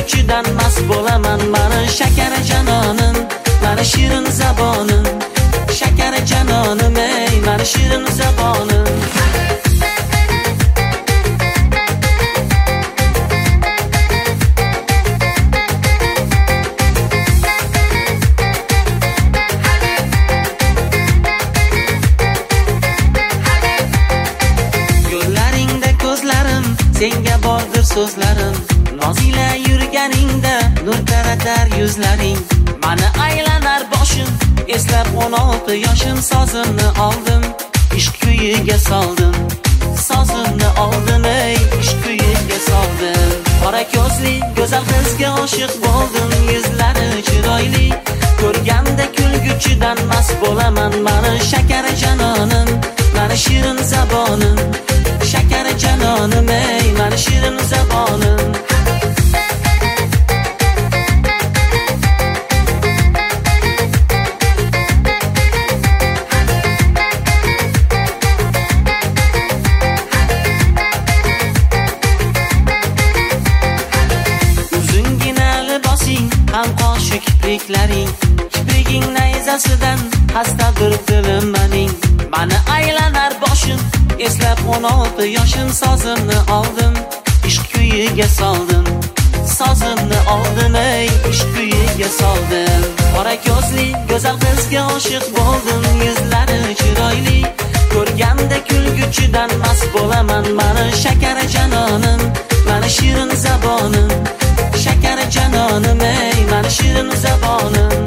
kulguchidan mast bo'laman. Mani shakar janonim, mani shirin zabonim, shakar janonim ey, mani shirin zabonim. Senga bordir so'zlarim, nozila yurganingda nur taratar yuzlaring. Mani aylanar boshim, eslab 16 yoshim, sozimni oldim, ishq kuyiga soldim. Sozimni oldim ey, ishq kuyiga soldim. Qora ko'zli go'zal qizga oshiq bo'ldim, yuzlari chiroyli, ko'rganda kulguchidan mast bo'laman. Mani shakar janonim, mani shirin zabonim, shakar janonim ey, mani shirin zabonim. Uzungina libosing, ham qoshi kipriklaring, kipriging nayzasidan xastadir dilim mening. Mani aylanar boshim, eslab 16 yoshim, sozimni oldim, ishq kuyiga soldim. Sozimni oldim ey, ishq kuyiga soldim. Qora ko'zli go'zal qizga oshiq bo'ldim, yuzlari chiroyli, ko'rganda kulguchidan mast bo'laman. Mani shakar janonim, mani shirin zabonim, shakar janonim ey, mani shirin zabonim.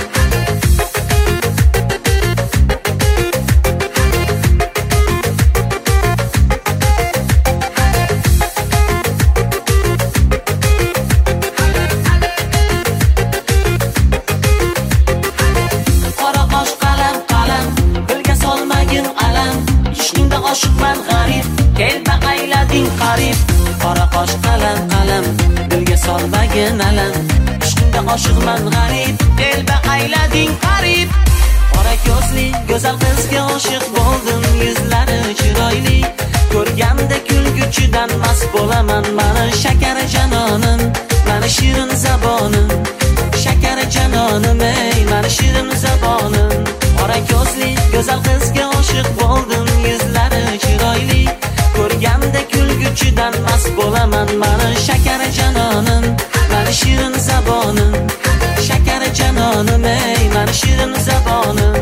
Oshiqman g'arib, kelma aylading qarib. Qora qosh qalam qalam, dilga solmagin alam. Ishqingda oshiqman g'arib, kelma aylading qarib. Qora ko'zli go'zal qizga oshiq bo'ldim, yuzlari chiroyli, ko'rganda kulguchidan mast bo'laman. Mani shakar janonim, mani shirin zabonim, shakar janonim ey, mani shirin zabonim. Qora ko'zli go'zal qizga oshiq bo'ldim, yuzlari chiroyli, ko'rganda kulguchidan mast bo'laman. Mani shakar janonim, mani shirin zabonim, shakar janonim ey, mani shirin zabonim.